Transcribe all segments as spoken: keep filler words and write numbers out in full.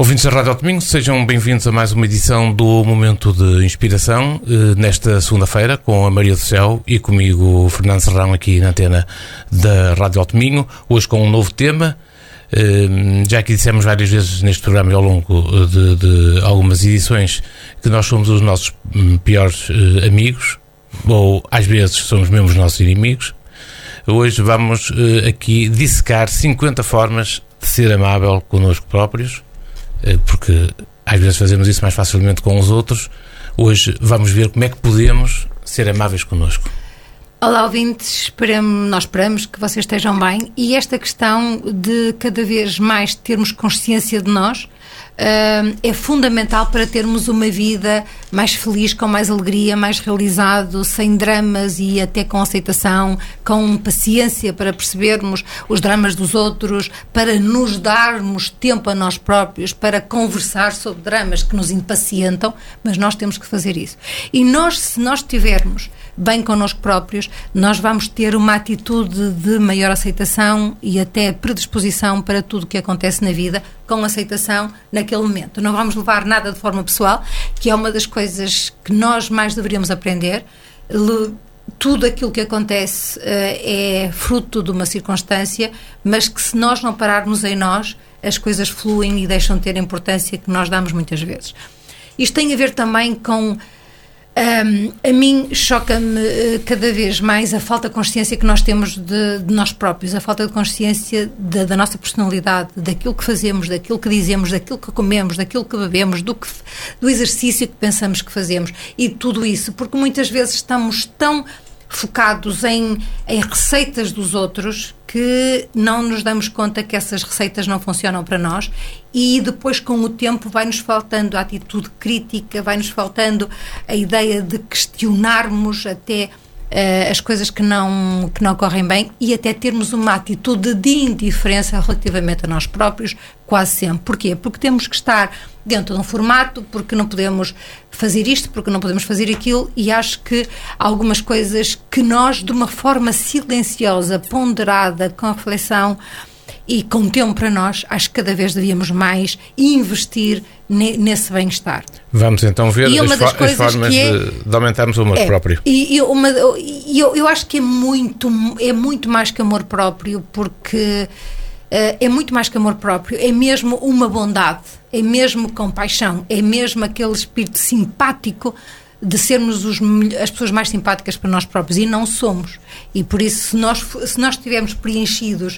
Ouvintes da Rádio Alto Minho, sejam bem-vindos a mais uma edição do Momento de Inspiração, nesta segunda-feira, com a Maria do Céu e comigo, Fernando Serrão, aqui na antena da Rádio Alto Minho, hoje com um novo tema. Já que dissemos várias vezes neste programa e ao longo de, de algumas edições que nós somos os nossos piores amigos, ou às vezes somos mesmo os nossos inimigos. Hoje vamos aqui dissecar cinquenta formas de ser amável connosco próprios, porque às vezes fazemos isso mais facilmente com os outros. Hoje vamos ver como é que podemos ser amáveis connosco. Olá, ouvintes, esperamos, nós esperamos que vocês estejam bem, e esta questão de cada vez mais termos consciência de nós uh, é fundamental para termos uma vida mais feliz, com mais alegria, mais realizado, sem dramas e até com aceitação, com paciência para percebermos os dramas dos outros, para nos darmos tempo a nós próprios, para conversar sobre dramas que nos impacientam, mas nós temos que fazer isso. E nós, se nós estivermos bem connosco próprios, nós vamos ter uma atitude de maior aceitação e até predisposição para tudo o que acontece na vida, com aceitação naquele momento. Não vamos levar nada de forma pessoal, que é uma das coisas que nós mais deveríamos aprender. Tudo aquilo que acontece uh, é fruto de uma circunstância, mas que se nós não pararmos em nós, as coisas fluem e deixam de ter a importância que nós damos muitas vezes. Isto tem a ver também com... Um, a mim choca-me uh, cada vez mais a falta de consciência que nós temos de, de nós próprios, a falta de consciência de, da nossa personalidade, daquilo que fazemos, daquilo que dizemos, daquilo que comemos, daquilo que bebemos, do, que, do exercício que pensamos que fazemos e tudo isso, porque muitas vezes estamos tão focados em, em receitas dos outros que não nos damos conta que essas receitas não funcionam para nós, e depois com o tempo vai-nos faltando a atitude crítica, vai-nos faltando a ideia de questionarmos até uh, as coisas que não, que não correm bem, e até termos uma atitude de indiferença relativamente a nós próprios, quase sempre. Porquê? Porque temos que estar dentro de um formato, porque não podemos fazer isto, porque não podemos fazer aquilo, e acho que algumas coisas que nós, de uma forma silenciosa, ponderada, com reflexão e com tempo para nós, acho que cada vez devíamos mais investir ne, nesse bem-estar. Vamos então ver as, fo- as formas é, de, de aumentarmos o amor é, próprio. E, e uma, eu, eu acho que é muito, é muito mais que amor próprio, porque uh, é muito mais que amor próprio, é mesmo uma bondade, é mesmo compaixão, é mesmo aquele espírito simpático de sermos os, as pessoas mais simpáticas para nós próprios, e não somos. E por isso, se nós, se nós estivermos preenchidos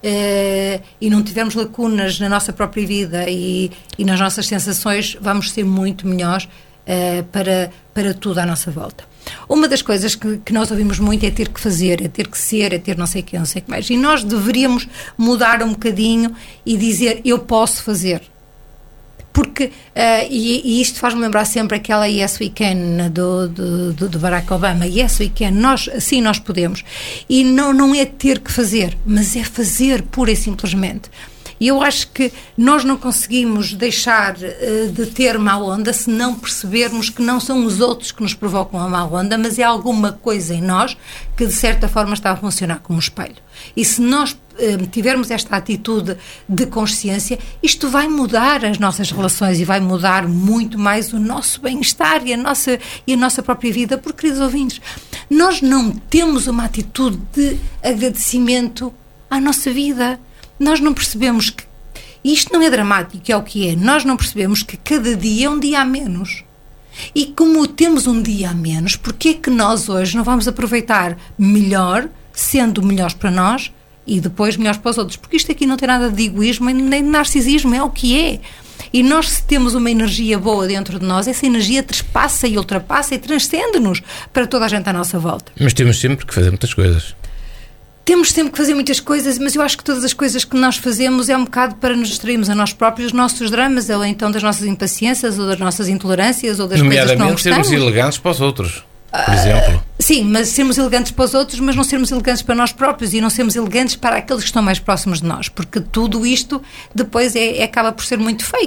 Uh, e não tivermos lacunas na nossa própria vida e, e nas nossas sensações, vamos ser muito melhores uh, para, para tudo à nossa volta. Uma das coisas que, que nós ouvimos muito é ter que fazer, é ter que ser, é ter não sei o que, não sei o que mais. E nós deveríamos mudar um bocadinho e dizer, eu posso fazer. Porque, uh, e, e isto faz-me lembrar sempre aquela Yes We Can do, do, do, do Barack Obama. Yes We Can, nós, sim, nós podemos. E não, não é ter que fazer, mas é fazer pura e simplesmente. E eu acho que nós não conseguimos deixar uh, de ter má onda se não percebermos que não são os outros que nos provocam a má onda, mas é alguma coisa em nós que de certa forma está a funcionar como um espelho. E se nós uh, tivermos esta atitude de consciência, isto vai mudar as nossas relações e vai mudar muito mais o nosso bem-estar e a nossa, e a nossa própria vida. Porque, queridos ouvintes, nós não temos uma atitude de agradecimento à nossa vida. Nós não percebemos que, e isto não é dramático, é o que é, nós não percebemos que cada dia é um dia a menos. E como temos um dia a menos, porque é que nós hoje não vamos aproveitar melhor, sendo melhores para nós e depois melhores para os outros? Porque isto aqui não tem nada de egoísmo nem de narcisismo, é o que é. E nós, se temos uma energia boa dentro de nós, essa energia trespassa e ultrapassa e transcende-nos para toda a gente à nossa volta. Mas temos sempre que fazer muitas coisas. Temos sempre que fazer muitas coisas, mas eu acho que todas as coisas que nós fazemos é um bocado para nos distrairmos a nós próprios, os nossos dramas, ou então das nossas impaciências, ou das nossas intolerâncias, ou das coisas que não gostamos. Sermos elegantes para os outros, por exemplo. Uh, sim, mas sermos elegantes para os outros, mas não sermos elegantes para nós próprios, e não sermos elegantes para aqueles que estão mais próximos de nós, porque tudo isto depois é, é, acaba por ser muito fake, porque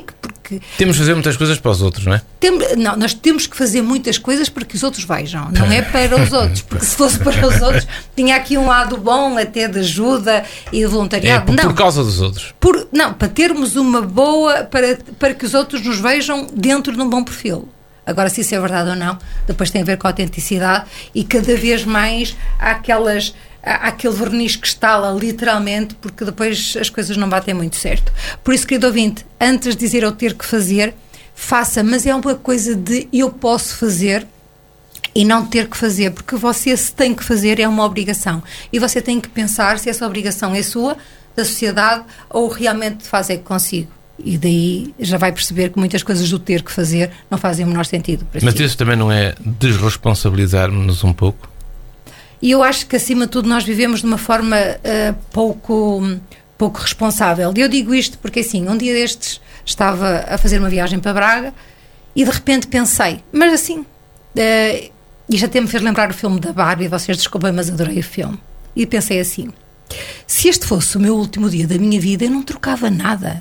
que... Temos de fazer muitas coisas para os outros, não é? Tem, não, nós temos que fazer muitas coisas para que os outros vejam, não é para os outros, porque se fosse para os outros, tinha aqui um lado bom até de ajuda e de voluntariado. É por, não, por causa dos outros. Por, não, para termos uma boa, para, para que os outros nos vejam dentro de um bom perfil. Agora, se isso é verdade ou não, depois tem a ver com a autenticidade e cada vez mais há aquelas... há aquele verniz que estala literalmente, porque depois as coisas não batem muito certo. Por isso, querido ouvinte, antes de dizer eu ter que fazer, faça, mas é uma coisa de eu posso fazer e não ter que fazer, porque você se tem que fazer é uma obrigação e você tem que pensar se essa obrigação é sua, da sociedade, ou realmente faz é que consigo. E daí já vai perceber que muitas coisas do ter que fazer não fazem o menor sentido. Mas si. Isso também não é desresponsabilizar-nos um pouco? E eu acho que, acima de tudo, nós vivemos de uma forma uh, pouco, pouco responsável. E eu digo isto porque, assim, um dia destes estava a fazer uma viagem para Braga e, de repente, pensei, mas assim, uh, isto até me fez lembrar o filme da Barbie, vocês desculpem, mas adorei o filme. E pensei assim, se este fosse o meu último dia da minha vida, eu não trocava nada.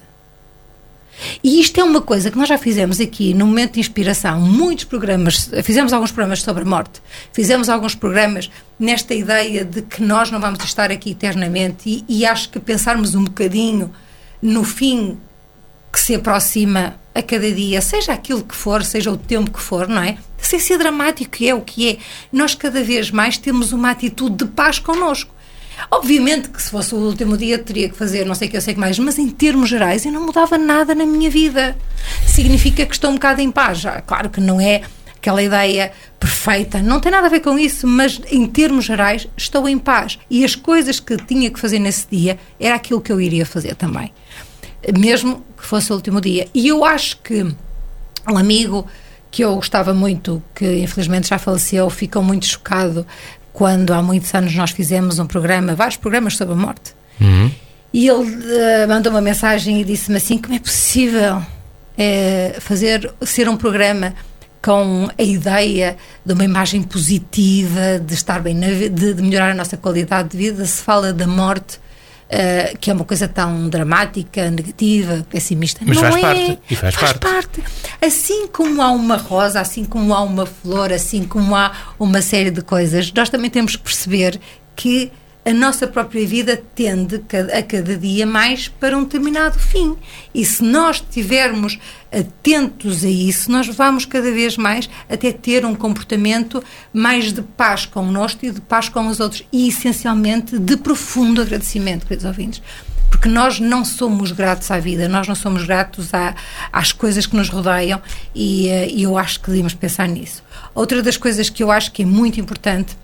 E isto é uma coisa que nós já fizemos aqui no Momento de Inspiração, muitos programas, fizemos alguns programas sobre a morte, fizemos alguns programas nesta ideia de que nós não vamos estar aqui eternamente e, e acho que pensarmos um bocadinho no fim que se aproxima a cada dia, seja aquilo que for, seja o tempo que for, não é? Sem ser dramático, é o que é. Nós cada vez mais temos uma atitude de paz connosco. Obviamente que se fosse o último dia teria que fazer não sei o que, eu sei que mais, mas em termos gerais eu não mudava nada na minha vida. Significa que estou um bocado em paz. Já, claro que não é aquela ideia perfeita, não tem nada a ver com isso, mas em termos gerais estou em paz. E as coisas que tinha que fazer nesse dia era aquilo que eu iria fazer também, mesmo que fosse o último dia. E eu acho que um amigo que eu gostava muito, que infelizmente já faleceu, ficou muito chocado quando há muitos anos nós fizemos um programa, vários programas sobre a morte. Uhum. E ele uh, mandou uma mensagem e disse-me assim, como é possível uh, fazer, ser um programa com a ideia de uma imagem positiva, de estar bem, na, de, de melhorar a nossa qualidade de vida, se fala da morte, uh, que é uma coisa tão dramática, negativa, pessimista. Mas não faz é, parte. E faz, faz parte. parte. Assim como há uma rosa, assim como há uma flor, assim como há uma série de coisas, nós também temos que perceber que a nossa própria vida tende a cada dia mais para um determinado fim. E se nós estivermos atentos a isso, nós vamos cada vez mais até ter um comportamento mais de paz connosco e de paz com os outros. E, essencialmente, de profundo agradecimento, queridos ouvintes. Porque nós não somos gratos à vida, nós não somos gratos à, às coisas que nos rodeiam e, e eu acho que devíamos pensar nisso. Outra das coisas que eu acho que é muito importante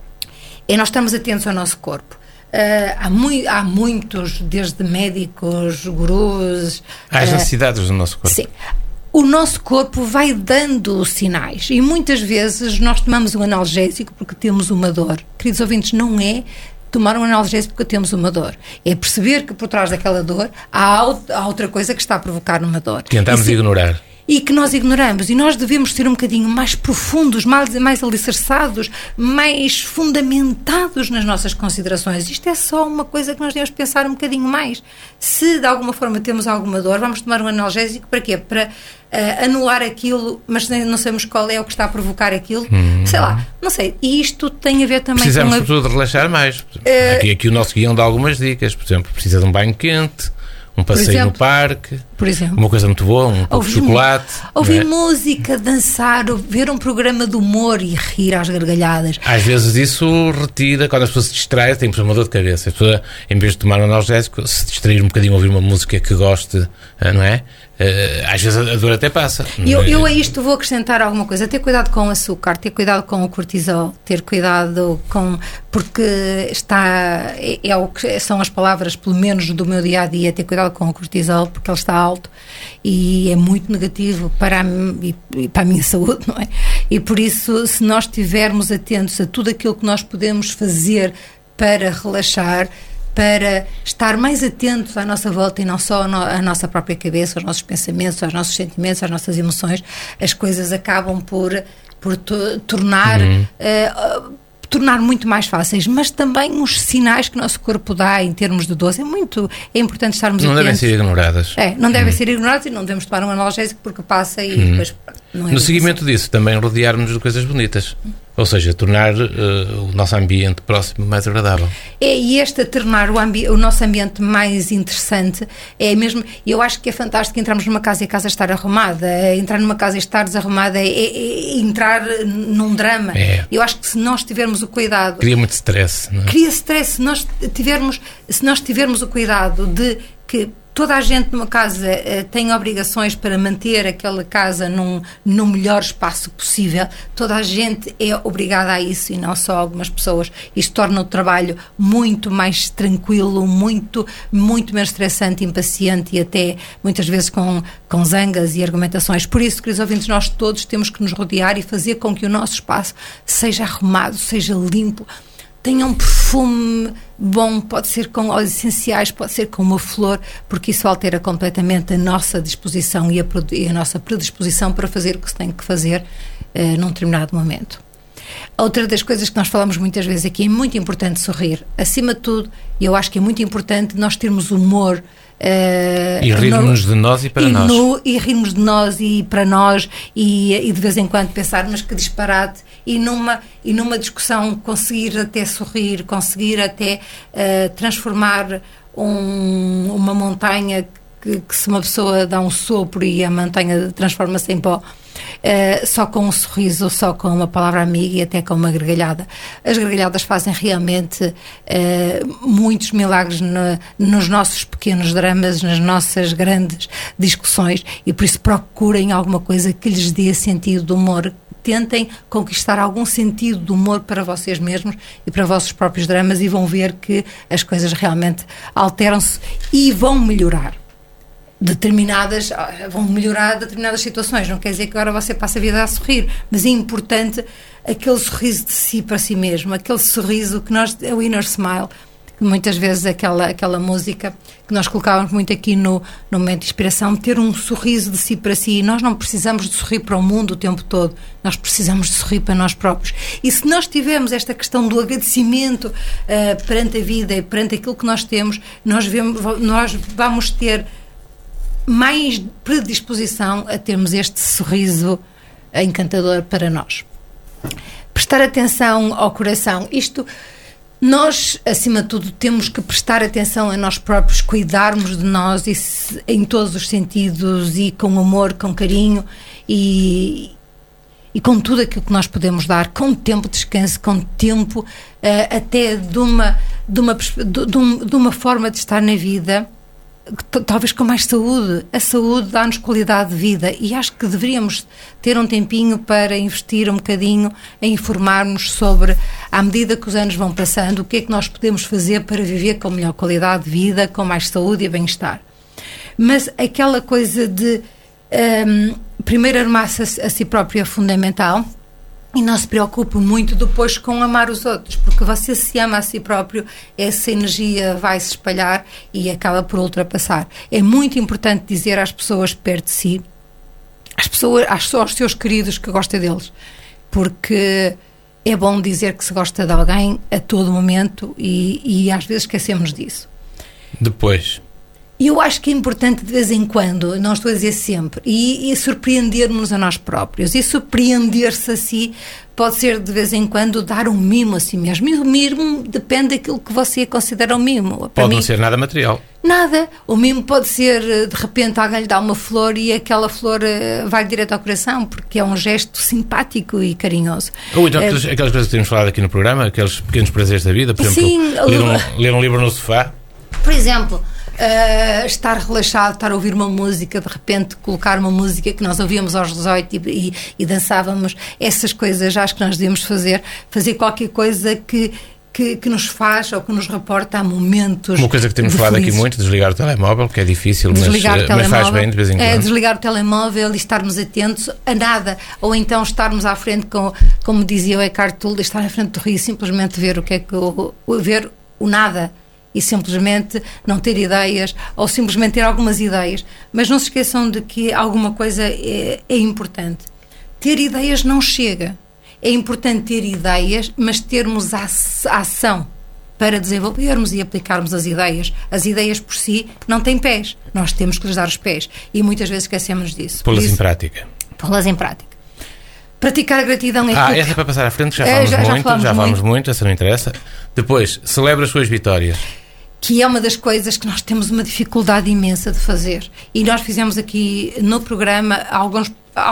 é nós estarmos atentos ao nosso corpo. Uh, há, mui- há muitos, desde médicos, gurus... Há as uh, necessidades do nosso corpo. Sim. O nosso corpo vai dando sinais e muitas vezes nós tomamos um analgésico porque temos uma dor. Queridos ouvintes, não é tomar um analgésico porque temos uma dor. É perceber que por trás daquela dor há, há outra coisa que está a provocar uma dor. Tentamos e, ignorar. E que nós ignoramos. E nós devemos ser um bocadinho mais profundos, mais, mais alicerçados, mais fundamentados nas nossas considerações. Isto é só uma coisa que nós devemos pensar um bocadinho mais. Se de alguma forma temos alguma dor, vamos tomar um analgésico para quê? Para uh, anular aquilo, mas não sabemos qual é o que está a provocar aquilo. Hum. Sei lá, não sei. E isto tem a ver também Precisamos, com... Precisamos, sobretudo, de relaxar mais. Uh, aqui, aqui o nosso guião dá algumas dicas. Por exemplo, precisa de um banho quente, um passeio exemplo, no parque, por exemplo, uma coisa muito boa, um pouco de chocolate. Ouvir é? música, dançar, ver um programa de humor e rir às gargalhadas. Às vezes isso retira, quando as pessoas se distraem, tem uma dor de cabeça. A pessoa, em vez de tomar um analgésico, se distrair um bocadinho, ouvir uma música que goste, não é? Às vezes a dor até passa. Eu, eu a isto vou acrescentar alguma coisa. Ter cuidado com o açúcar, ter cuidado com o cortisol, ter cuidado com... Porque está... É, é o que são as palavras, pelo menos do meu dia-a-dia, ter cuidado com o cortisol, porque ele está alto e é muito negativo para a, e, e para a minha saúde, não é? E por isso, se nós estivermos atentos a tudo aquilo que nós podemos fazer para relaxar, para estar mais atentos à nossa volta e não só à nossa própria cabeça, aos nossos pensamentos, aos nossos sentimentos, às nossas emoções, as coisas acabam por, por to- tornar... Uhum. Uh, tornar muito mais fáceis, mas também os sinais que o nosso corpo dá em termos de dose. É muito, é importante estarmos não atentos. Não devem ser ignoradas. É, não devem hum. ser ignoradas e não devemos tomar um analgésico porque passa e hum. depois não é. No seguimento disso, também rodearmos de coisas bonitas. Ou seja, tornar uh, o nosso ambiente próximo mais agradável. É, e este tornar o, ambi- o nosso ambiente mais interessante é mesmo. Eu acho que é fantástico entrarmos numa casa e a casa estar arrumada. É, entrar numa casa e estar desarrumada é, é, é entrar num drama. É. Eu acho que se nós tivermos o cuidado. Cria muito stress, não é? Cria stress. Se nós tivermos, se nós tivermos o cuidado de que toda a gente numa casa uh, tem obrigações para manter aquela casa num, num melhor espaço possível. Toda a gente é obrigada a isso e não só algumas pessoas. Isto torna o trabalho muito mais tranquilo, muito, muito menos estressante, impaciente e até muitas vezes com, com zangas e argumentações. Por isso, queridos ouvintes, nós todos temos que nos rodear e fazer com que o nosso espaço seja arrumado, seja limpo, tenha um perfume bom, pode ser com óleos essenciais, pode ser com uma flor, porque isso altera completamente a nossa disposição e a, e a nossa predisposição para fazer o que se tem que fazer uh, num determinado momento. Outra das coisas que nós falamos muitas vezes aqui, é muito importante sorrir. Acima de tudo, eu acho que é muito importante nós termos humor. Uh, e rirmos de nós e para e nós. No, e rirmos de nós e para nós e, e de vez em quando pensar, mas que disparate, e numa, e numa discussão conseguir até sorrir, conseguir até uh, transformar um, uma montanha que, que se uma pessoa dá um sopro e a montanha transforma-se em pó. Uh, só com um sorriso, só com uma palavra amiga e até com uma gargalhada. As gargalhadas fazem realmente uh, muitos milagres no, nos nossos pequenos dramas, nas nossas grandes discussões, e por isso procurem alguma coisa que lhes dê sentido de humor. Tentem conquistar algum sentido de humor para vocês mesmos e para os vossos próprios dramas, e vão ver que as coisas realmente alteram-se e vão melhorar. Determinadas, vão melhorar determinadas situações. Não quer dizer que agora você passe a vida a sorrir, mas é importante aquele sorriso de si para si mesmo, aquele sorriso que nós, é o inner smile, que muitas vezes aquela, aquela música que nós colocávamos muito aqui no, no momento de inspiração, ter um sorriso de si para si. Nós não precisamos de sorrir para o mundo o tempo todo, nós precisamos de sorrir para nós próprios. E se nós tivermos esta questão do agradecimento uh, perante a vida e perante aquilo que nós temos, nós, vemos, nós vamos ter mais predisposição a termos este sorriso encantador para nós. Prestar atenção ao coração. Isto, nós, acima de tudo, temos que prestar atenção a nós próprios, cuidarmos de nós e se, em todos os sentidos, e com amor, com carinho e, e com tudo aquilo que nós podemos dar, com tempo de descanso, com tempo uh, até de uma, de, uma, de, um, de uma forma de estar na vida, talvez com mais saúde. A saúde dá-nos qualidade de vida, e acho que deveríamos ter um tempinho para investir um bocadinho em informarmos sobre, à medida que os anos vão passando, o que é que nós podemos fazer para viver com melhor qualidade de vida, com mais saúde e bem-estar. Mas aquela coisa de um, primeiro armar-se a, a si próprio é fundamental. E não se preocupe muito depois com amar os outros, porque você se ama a si próprio, essa energia vai se espalhar e acaba por ultrapassar. É muito importante dizer às pessoas perto de si, às pessoas, aos seus queridos, que gosta deles, porque é bom dizer que se gosta de alguém a todo momento, e, e às vezes esquecemos disso. Depois... E eu acho que é importante de vez em quando, não estou a dizer sempre, e, e surpreender-nos a nós próprios. E surpreender-se a si pode ser de vez em quando dar um mimo a si mesmo. E o mimo depende daquilo que você considera um mimo. Para pode mim, não ser nada material. Nada. O mimo pode ser, de repente, alguém lhe dá uma flor e aquela flor uh, vai direto ao coração, porque é um gesto simpático e carinhoso. Ou então aquelas, aquelas coisas que temos falado aqui no programa, aqueles pequenos prazeres da vida, por exemplo, Sim, ler, um, ler um livro no sofá. Por exemplo... Uh, estar relaxado, estar a ouvir uma música, de repente colocar uma música que nós ouvíamos aos dezoito e, e, e dançávamos, essas coisas acho que nós devemos fazer, fazer qualquer coisa que, que, que nos faz ou que nos reporta a momentos. Uma coisa que temos falado felizes. Aqui muito, desligar o telemóvel, que é difícil, desligar mas, mas faz bem de vez em quando. É, desligar o telemóvel e estarmos atentos a nada, ou então estarmos à frente, com, como dizia o Eckhart Tolle, estar à frente do rio e simplesmente ver o que é que o, ver o nada. E simplesmente não ter ideias, ou simplesmente ter algumas ideias. Mas não se esqueçam de que alguma coisa é, é importante. Ter ideias não chega. é importante ter ideias, mas termos a ação para desenvolvermos e aplicarmos as ideias. As ideias por si não têm pés. Nós temos que lhes dar os pés. E muitas vezes esquecemos disso. Pô-las em prática. Pô-las em prática. Praticar a gratidão é Ah, tudo. essa é para passar à frente, já falamos é, já, muito, já falamos, já falamos muito. muito, essa não interessa. Depois, celebra as suas vitórias. Que é uma das coisas que nós temos uma dificuldade imensa de fazer. E nós fizemos aqui no programa, alguns,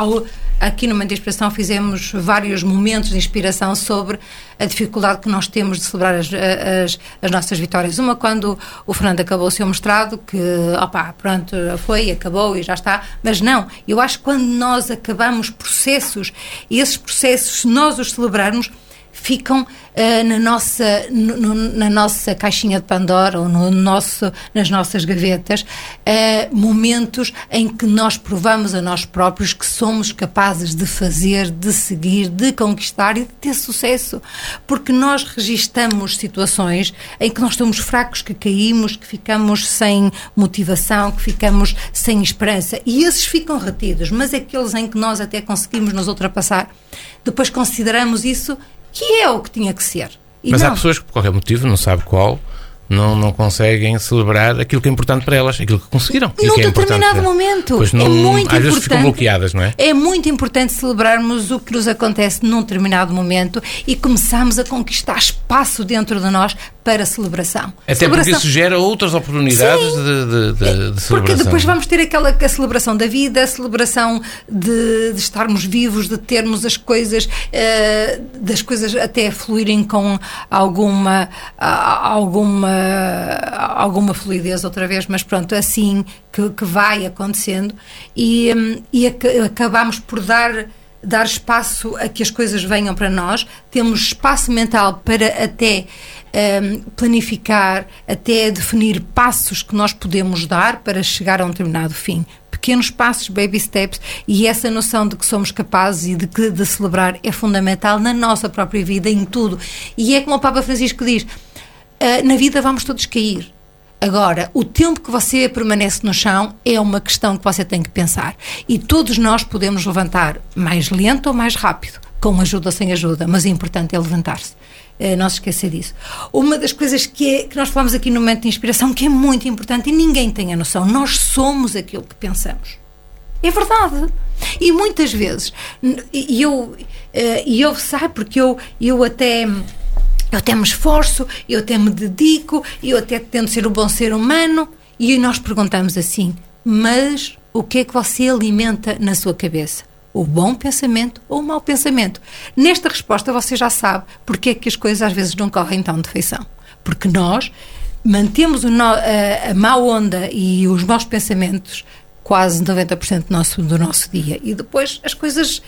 aqui no Momento de Inspiração, fizemos vários momentos de inspiração sobre a dificuldade que nós temos de celebrar as, as, as nossas vitórias. Uma, quando o Fernando acabou o seu mestrado, que, opá, pronto, foi, acabou e já está. Mas não, eu acho que quando nós acabamos processos, e esses processos, se nós os celebrarmos, ficam uh, na, nossa, no, no, na nossa caixinha de Pandora ou no nosso, nas nossas gavetas, uh, momentos em que nós provamos a nós próprios que somos capazes de fazer, de seguir, de conquistar e de ter sucesso. Porque nós registamos situações em que nós estamos fracos, que caímos, que ficamos sem motivação, que ficamos sem esperança. E esses ficam retidos, mas aqueles em que nós até conseguimos nos ultrapassar, depois consideramos isso que é o que tinha que ser. E Mas não. há pessoas que, por qualquer motivo, não sabe qual, não, não conseguem celebrar aquilo que é importante para elas, aquilo que conseguiram. Num que é determinado momento. Pois não, é muito às importante, vezes ficam bloqueadas, não é? É muito importante celebrarmos o que nos acontece num determinado momento e começarmos a conquistar espaço dentro de nós para celebração. Até celebração. porque isso gera outras oportunidades de, de, de, de celebração. Porque depois vamos ter aquela a celebração da vida, a celebração de, de estarmos vivos, de termos as coisas, uh, das coisas até fluírem com alguma, uh, alguma, alguma fluidez outra vez, mas pronto, assim que, que vai acontecendo e, um, e ac acabamos por dar dar espaço a que as coisas venham para nós, temos espaço mental para até um, planificar, até definir passos que nós podemos dar para chegar a um determinado fim. Pequenos passos, baby steps, e essa noção de que somos capazes e de que de celebrar é fundamental na nossa própria vida, em tudo. E é como o Papa Francisco diz, uh, na vida vamos todos cair. Agora, o tempo que você permanece no chão é uma questão que você tem que pensar. E todos nós podemos levantar mais lento ou mais rápido, com ajuda ou sem ajuda, mas o importante é levantar-se. É, não se esquecer disso. Uma das coisas que, é, que nós falamos aqui no Momento de Inspiração, que é muito importante e ninguém tem a noção, nós somos aquilo que pensamos. É verdade. E muitas vezes, e eu, e eu sei porque eu, eu até... Eu até me esforço, eu até me dedico, eu até tento ser um bom ser humano, e nós perguntamos assim, mas o que é que você alimenta na sua cabeça? O bom pensamento ou o mau pensamento? Nesta resposta você já sabe porque é que as coisas às vezes não correm tão de feição. Porque nós mantemos o no, a, a má onda e os maus pensamentos quase noventa por cento do nosso, do nosso dia, e depois as coisas...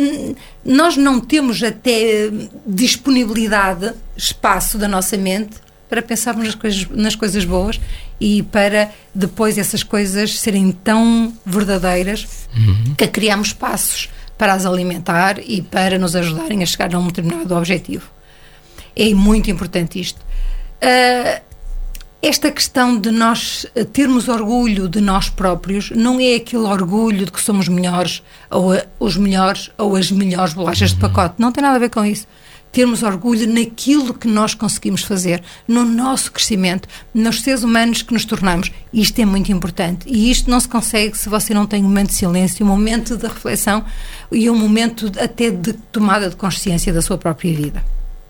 Nós não temos até disponibilidade, espaço da nossa mente para pensarmos nas coisas, nas coisas boas e para depois essas coisas serem tão verdadeiras uhum. que criamos espaços para as alimentar e para nos ajudarem a chegar a um determinado objetivo. É muito importante isto. Uh, Esta questão de nós termos orgulho de nós próprios não é aquele orgulho de que somos melhores ou a, os melhores ou as melhores bolachas de pacote. Não tem nada a ver com isso. Termos orgulho naquilo que nós conseguimos fazer, no nosso crescimento, nos seres humanos que nos tornamos. Isto é muito importante. E isto não se consegue se você não tem um momento de silêncio, um momento de reflexão e um momento até de tomada de consciência da sua própria vida.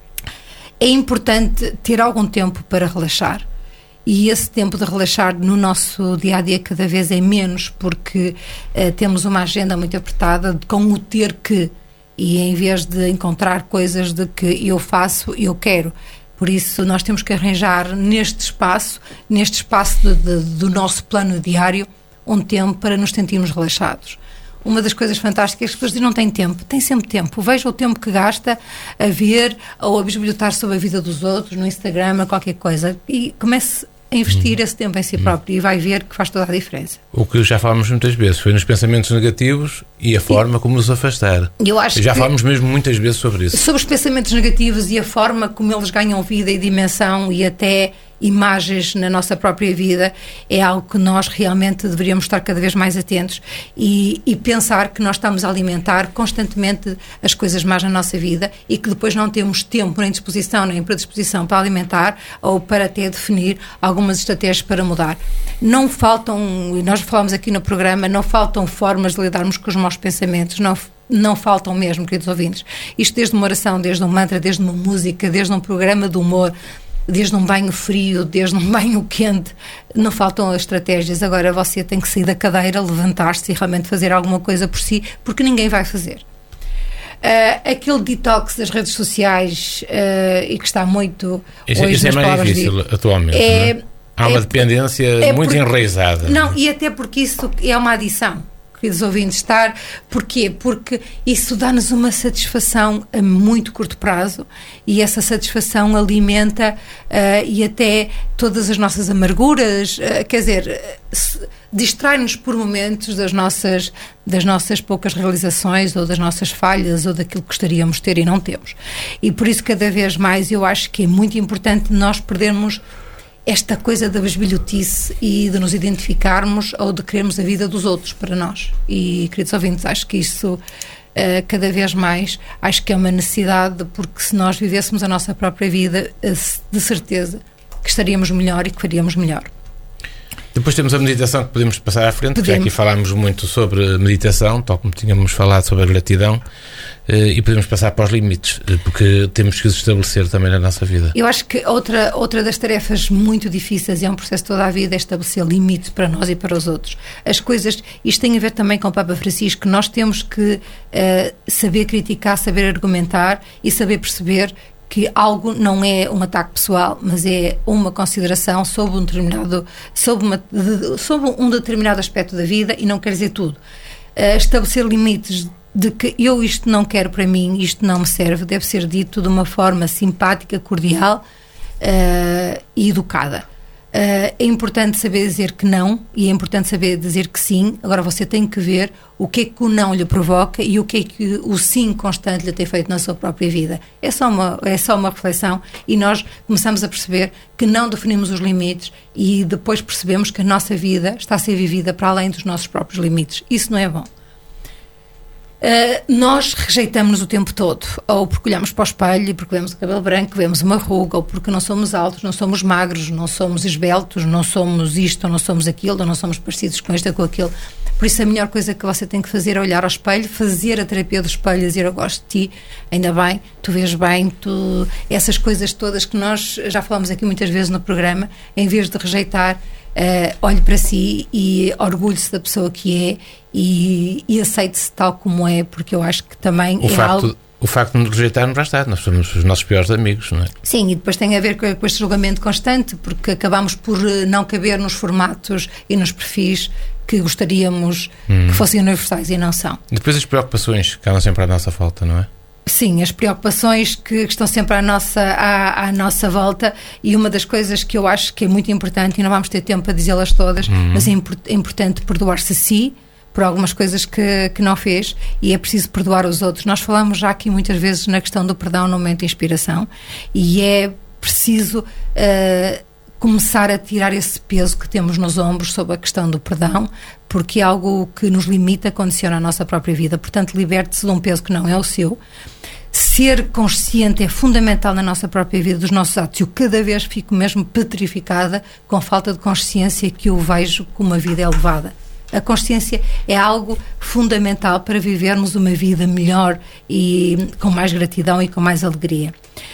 É importante ter algum tempo para relaxar. E esse tempo de relaxar no nosso dia-a-dia cada vez é menos, porque uh, temos uma agenda muito apertada com o ter que, e em vez de encontrar coisas de que eu faço, eu quero. Por isso nós temos que arranjar neste espaço, neste espaço de, de, do nosso plano diário, um tempo para nos sentirmos relaxados. Uma das coisas fantásticas é que as pessoas dizem não têm tempo, tem sempre tempo. Veja o tempo que gasta a ver ou a bisbilhotar sobre a vida dos outros, no Instagram, qualquer coisa, e comece a investir hum. esse tempo em si próprio hum. e vai ver que faz toda a diferença. O que já falámos muitas vezes foi nos pensamentos negativos e a forma e, como nos afastar. Eu acho já que falámos mesmo muitas vezes sobre isso. Sobre os pensamentos negativos e a forma como eles ganham vida e dimensão e até imagens na nossa própria vida, é algo que nós realmente deveríamos estar cada vez mais atentos e, e pensar que nós estamos a alimentar constantemente as coisas más na nossa vida e que depois não temos tempo, nem disposição, nem predisposição para alimentar ou para até definir algumas estratégias para mudar. Não faltam, e nós falamos aqui no programa, não faltam formas de lidarmos com os maus pensamentos, não Não faltam mesmo, queridos ouvintes. Isto desde uma oração, desde um mantra, desde uma música, desde um programa de humor, desde um banho frio, desde um banho quente, não faltam as estratégias. Agora você tem que sair da cadeira, levantar-se e realmente fazer alguma coisa por si, porque ninguém vai fazer. Uh, aquele detox das redes sociais uh, e que está muito... Isso, hoje isso é mais difícil de, atualmente, é, não é? Há uma é, dependência é muito porque, enraizada. Não, e até porque isso é uma adição. Queridos ouvintes, estar. Porquê? Porque isso dá-nos uma satisfação a muito curto prazo e essa satisfação alimenta uh, e até todas as nossas amarguras, uh, quer dizer, uh, distrai-nos por momentos das nossas, das nossas poucas realizações ou das nossas falhas ou daquilo que gostaríamos de ter e não temos. E por isso, cada vez mais, eu acho que é muito importante nós perdermos esta coisa da besbilhotice e de nos identificarmos ou de querermos a vida dos outros para nós. E, queridos ouvintes, acho que isso uh, cada vez mais, acho que é uma necessidade, porque se nós vivêssemos a nossa própria vida, uh, de certeza que estaríamos melhor e que faríamos melhor. Depois temos a meditação que podemos passar à frente, porque já aqui falámos muito sobre meditação, tal como tínhamos falado sobre a gratidão, e podemos passar para os limites, porque temos que os estabelecer também na nossa vida. Eu acho que outra, outra das tarefas muito difíceis, e é um processo toda a vida, é estabelecer limites para nós e para os outros. As coisas, isto tem a ver também com o Papa Francisco, nós temos que uh, saber criticar, saber argumentar e saber perceber que algo não é um ataque pessoal, mas é uma consideração sobre um determinado, sobre uma, de, sobre um determinado aspecto da vida, e não quer dizer tudo. Uh, estabelecer limites de que eu isto não quero para mim, isto não me serve, deve ser dito de uma forma simpática, cordial uh, e educada. Uh, é importante saber dizer que não e é importante saber dizer que sim. Agora você tem que ver o que é que o não lhe provoca e o que é que o sim constante lhe tem feito na sua própria vida. É só uma, é só uma reflexão e nós começamos a perceber que não definimos os limites e depois percebemos que a nossa vida está a ser vivida para além dos nossos próprios limites. Isso não é bom. Uh, nós rejeitamos-nos o tempo todo, ou porque olhamos para o espelho e porque vemos o cabelo branco, vemos uma ruga, ou porque não somos altos, não somos magros, não somos esbeltos, não somos isto, ou não somos aquilo, ou não somos parecidos com isto ou com aquilo. Por isso a melhor coisa que você tem que fazer é olhar ao espelho, fazer a terapia do espelho e dizer: eu gosto de ti, ainda bem, tu vês bem, tu... essas coisas todas que nós já falamos aqui muitas vezes no programa, em vez de rejeitar, Uh, olhe para si e orgulhe-se da pessoa que é e, e aceite-se tal como é, porque eu acho que também o é facto, algo... O facto de nos rejeitarmos já está, nós somos os nossos piores amigos, não é? Sim, e depois tem a ver com, com este julgamento constante, porque acabamos por não caber nos formatos e nos perfis que gostaríamos hum. que fossem universais e não são. Depois as preocupações que andam sempre à nossa falta, não é? Sim, as preocupações que estão sempre à nossa, à, à nossa volta, e uma das coisas que eu acho que é muito importante, e não vamos ter tempo para dizê-las todas, uhum. mas é, import, é importante perdoar-se a si por algumas coisas que, que não fez, e é preciso perdoar os outros. Nós falamos já aqui muitas vezes na questão do perdão no momento de inspiração, e é preciso uh, começar a tirar esse peso que temos nos ombros sobre a questão do perdão, porque é algo que nos limita, condiciona a nossa própria vida. Portanto, liberte-se de um peso que não é o seu. Ser consciente é fundamental na nossa própria vida dos nossos atos. Eu cada vez fico mesmo petrificada com a falta de consciência que eu vejo com uma vida elevada. A consciência é algo fundamental para vivermos uma vida melhor e com mais gratidão e com mais alegria.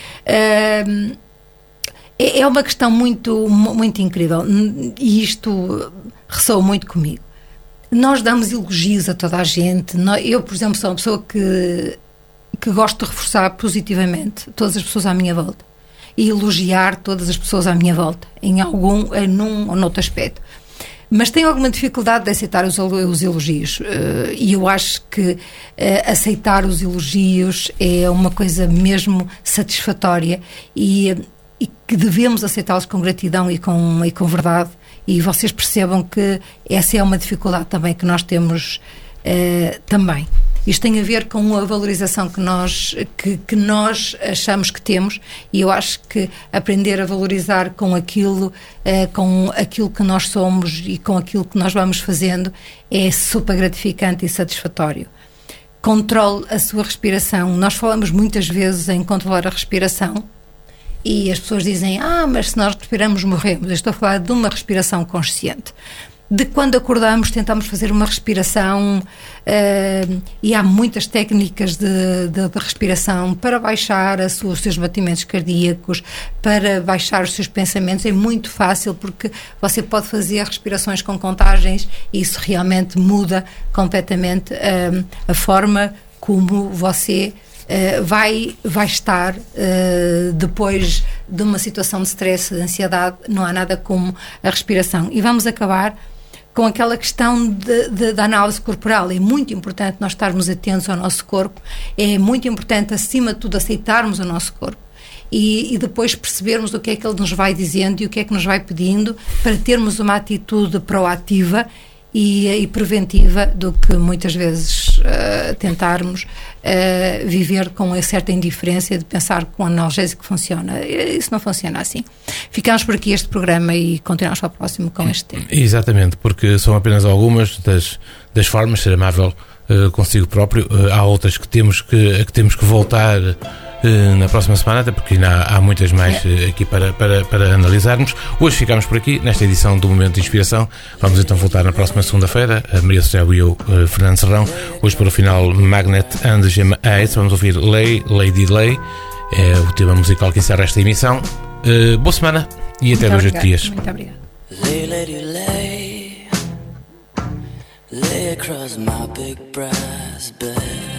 Uh, é uma questão muito, muito incrível, e isto ressoa muito comigo. Nós damos elogios a toda a gente. Eu, por exemplo, sou uma pessoa que que gosto de reforçar positivamente todas as pessoas à minha volta e elogiar todas as pessoas à minha volta, em algum, num ou noutro aspecto. Mas tenho alguma dificuldade de aceitar os, os elogios, uh, e eu acho que uh, aceitar os elogios é uma coisa mesmo satisfatória, e, e que devemos aceitá-los com gratidão e com, e com verdade, e vocês percebam que essa é uma dificuldade também que nós temos uh, também. Isto tem a ver com a valorização que nós, que, que nós achamos que temos, e eu acho que aprender a valorizar com aquilo, uh, com aquilo que nós somos e com aquilo que nós vamos fazendo é super gratificante e satisfatório. Controle a sua respiração. Nós falamos muitas vezes em controlar a respiração e as pessoas dizem, ah, mas se nós respiramos morremos. Eu estou a falar de uma respiração consciente. De quando acordamos tentamos fazer uma respiração uh, e há muitas técnicas de, de, de respiração para baixar a sua, os seus batimentos cardíacos, para baixar os seus pensamentos. É muito fácil porque você pode fazer respirações com contagens e isso realmente muda completamente uh, a forma como você Uh, vai, vai estar uh, depois de uma situação de stress, de ansiedade. Não há nada como a respiração. E vamos acabar com aquela questão de, de, da análise corporal. É muito importante nós estarmos atentos ao nosso corpo, é muito importante, acima de tudo, aceitarmos o nosso corpo e, e depois percebermos o que é que ele nos vai dizendo e o que é que nos vai pedindo, para termos uma atitude proativa E, e preventiva, do que muitas vezes uh, tentarmos uh, viver com uma certa indiferença de pensar que o analgésico funciona. Isso não funciona assim. Ficamos por aqui este programa e continuamos para o próximo com este tema. Exatamente, porque são apenas algumas das, das formas de ser amável uh, consigo próprio. Uh, há outras que temos que, a que temos que voltar uh, na próxima semana, até porque ainda há, há muitas mais uh, aqui para, para, para analisarmos. Hoje ficamos por aqui, nesta edição do Momento de Inspiração. Vamos então voltar na próxima segunda-feira, a Maria Social e eu, uh, Fernando Serrão. Hoje, para o final, Magnet and Gemma Ace. Vamos ouvir Lay, Lady Lay, é o tema musical que encerra esta emissão. Uh, boa semana e até dois dias. Muito obrigada. Lay, lady, lay, lay across my big brass bed.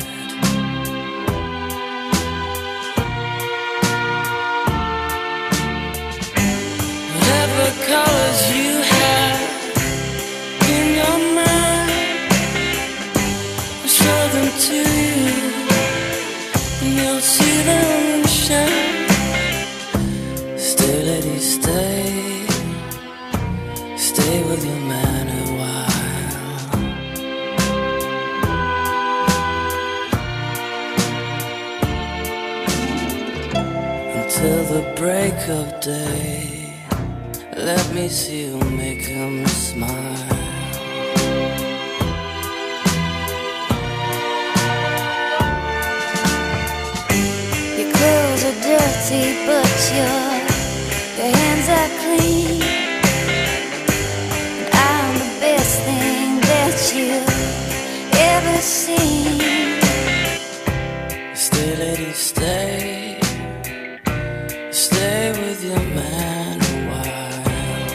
Whatever colors you have in your mind, I'll show them to you, and you'll see them shine. Stay, lady, stay, stay with your man a while. Until the break of day, let me see you make him smile. Your clothes are dirty, but your your hands are clean. And I'm the best thing that you've ever seen. Stay, lady, stay, stay with your man a while.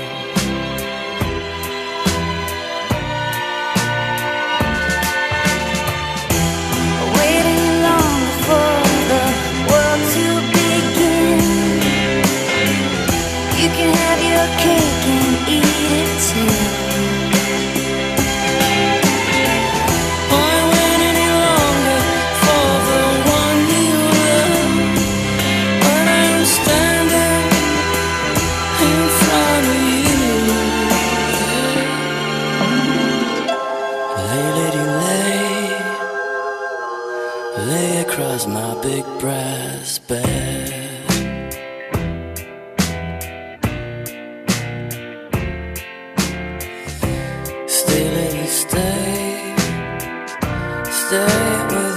Waiting long for the world to begin. You can have your cake and eat it too. Why wait any longer for the one you love, when I'm standing in front of you? Lay, lady, lay, lay across my big brass bed. Stay, lady, stay, stay with